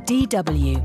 DW.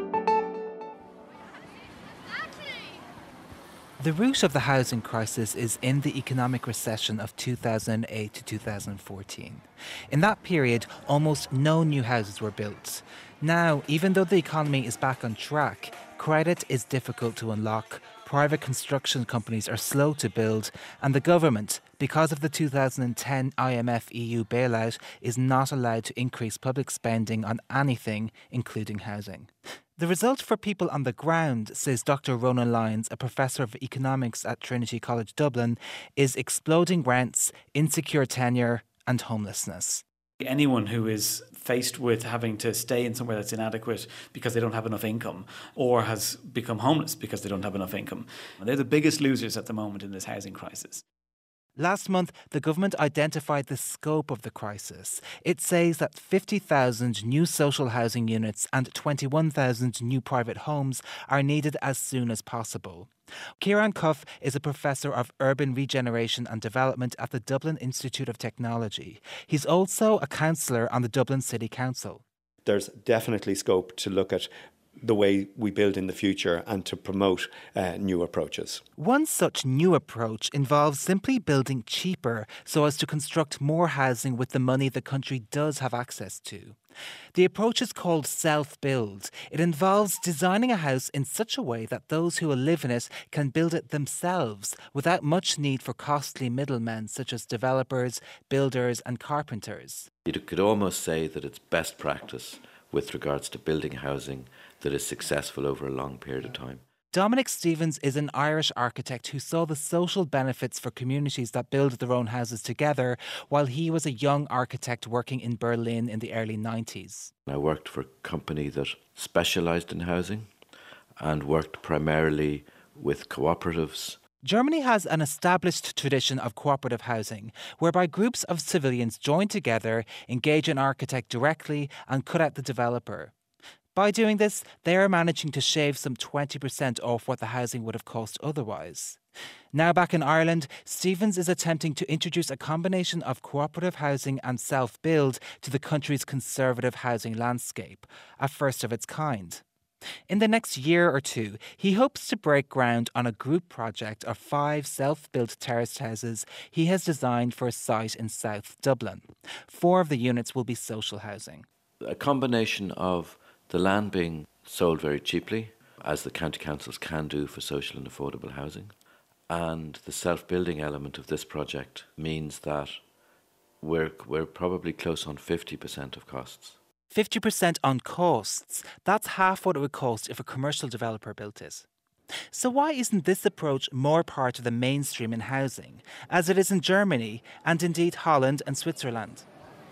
The root of the housing crisis is in the economic recession of 2008 to 2014. In that period, almost no new houses were built. Now, even though the economy is back on track, credit is difficult to unlock, private construction companies are slow to build, and the government, because of the 2010 IMF EU bailout, is not allowed to increase public spending on anything, including housing. The result for people on the ground, says Dr. Ronan Lyons, a professor of economics at Trinity College Dublin, is exploding rents, insecure tenure and homelessness. Anyone who is faced with having to stay in somewhere that's inadequate because they don't have enough income, or has become homeless because they don't have enough income, they're the biggest losers at the moment in this housing crisis. Last month, the government identified the scope of the crisis. It says that 50,000 new social housing units and 21,000 new private homes are needed as soon as possible. Kieran Cuff is a professor of urban regeneration and development at the Dublin Institute of Technology. He's also a councillor on the Dublin City Council. There's definitely scope to look at the way we build in the future and to promote new approaches. One such new approach involves simply building cheaper so as to construct more housing with the money the country does have access to. The approach is called self-build. It involves designing a house in such a way that those who will live in it can build it themselves without much need for costly middlemen such as developers, builders and carpenters. You could almost say that it's best practice with regards to building housing that is successful over a long period of time. Dominic Stevens is an Irish architect who saw the social benefits for communities that build their own houses together while he was a young architect working in Berlin in the early 90s. I worked for a company that specialised in housing and worked primarily with cooperatives. Germany has an established tradition of cooperative housing, whereby groups of civilians join together, engage an architect directly and cut out the developer. By doing this, they are managing to shave some 20% off what the housing would have cost otherwise. Now back in Ireland, Stevens is attempting to introduce a combination of cooperative housing and self-build to the country's conservative housing landscape, a first of its kind. In the next year or two, he hopes to break ground on a group project of 5 self-built terraced houses he has designed for a site in South Dublin. 4 of the units will be social housing. A combination of the land being sold very cheaply, as the county councils can do for social and affordable housing, and the self-building element of this project means that we're probably close on 50% of costs. 50% on costs. That's half what it would cost if a commercial developer built it. So why isn't this approach more part of the mainstream in housing, as it is in Germany and indeed Holland and Switzerland?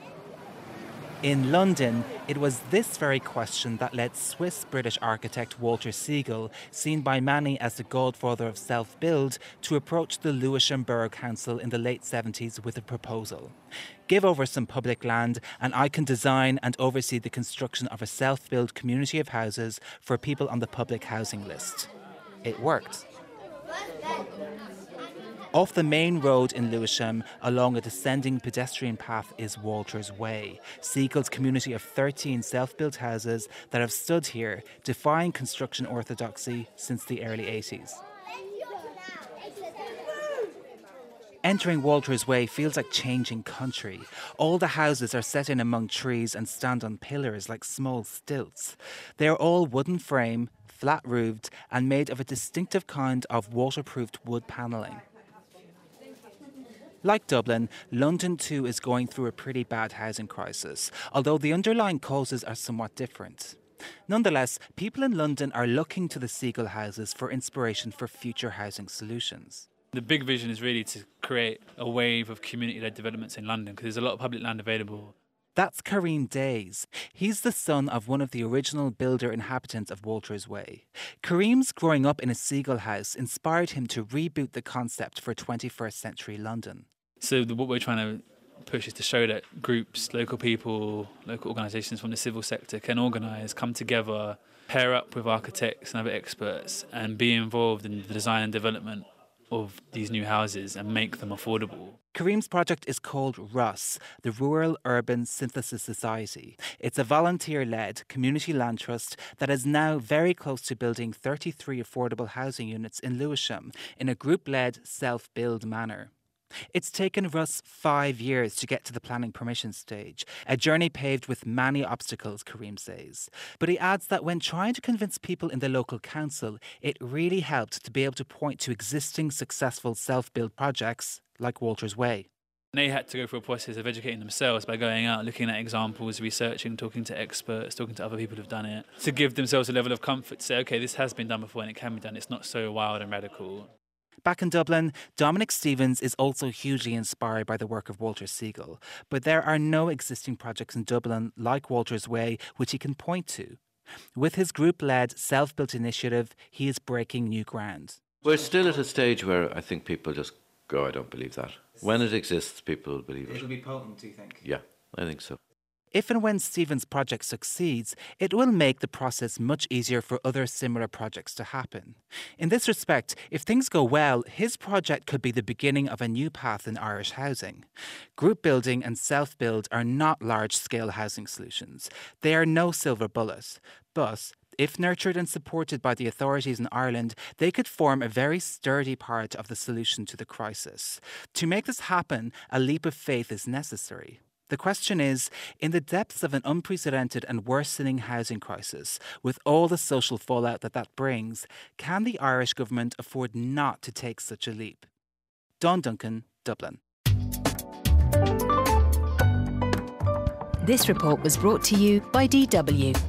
In London, it was this very question that led Swiss-British architect Walter Siegel, seen by many as the godfather of self-build, to approach the Lewisham Borough Council in the late 70s with a proposal. Give over some public land and I can design and oversee the construction of a self-build community of houses for people on the public housing list. It worked. Off the main road in Lewisham, along a descending pedestrian path, is Walter's Way, Siegel's community of 13 self-built houses that have stood here, defying construction orthodoxy since the early 80s. Entering Walter's Way feels like changing country. All the houses are set in among trees and stand on pillars like small stilts. They are all wooden frame, flat-roofed, and made of a distinctive kind of waterproofed wood panelling. Like Dublin, London too is going through a pretty bad housing crisis, although the underlying causes are somewhat different. Nonetheless, people in London are looking to the Siegel houses for inspiration for future housing solutions. The big vision is really to create a wave of community-led developments in London because there's a lot of public land available. That's Kareem Days. He's the son of one of the original builder inhabitants of Walter's Way. Kareem's growing up in a Siegel house inspired him to reboot the concept for 21st century London. So what we're trying to push is to show that groups, local people, local organisations from the civil sector can organise, come together, pair up with architects and other experts and be involved in the design and development of these new houses and make them affordable. Kareem's project is called RUS, the Rural Urban Synthesis Society. It's a volunteer-led community land trust that is now very close to building 33 affordable housing units in Lewisham in a group-led, self-build manner. It's taken Russ 5 years to get to the planning permission stage, a journey paved with many obstacles, Kareem says. But he adds that when trying to convince people in the local council, it really helped to be able to point to existing successful self-build projects like Walters Way. They had to go through a process of educating themselves by going out, looking at examples, researching, talking to experts, talking to other people who've done it, to give themselves a level of comfort to say, OK, this has been done before and it can be done. It's not so wild and radical. Back in Dublin, Dominic Stevens is also hugely inspired by the work of Walter Siegel, but there are no existing projects in Dublin like Walter's Way which he can point to. With his group-led, self-built initiative, he is breaking new ground. We're still at a stage where I think people just go, I don't believe that. When it exists, people will believe it. It'll be potent, do you think? Yeah, I think so. If and when Stevens' project succeeds, it will make the process much easier for other similar projects to happen. In this respect, if things go well, his project could be the beginning of a new path in Irish housing. Group building and self-build are not large-scale housing solutions. They are no silver bullet. But if nurtured and supported by the authorities in Ireland, they could form a very sturdy part of the solution to the crisis. To make this happen, a leap of faith is necessary. The question is, in the depths of an unprecedented and worsening housing crisis, with all the social fallout that brings, can the Irish government afford not to take such a leap? Dawn Duncan, Dublin. This report was brought to you by DW.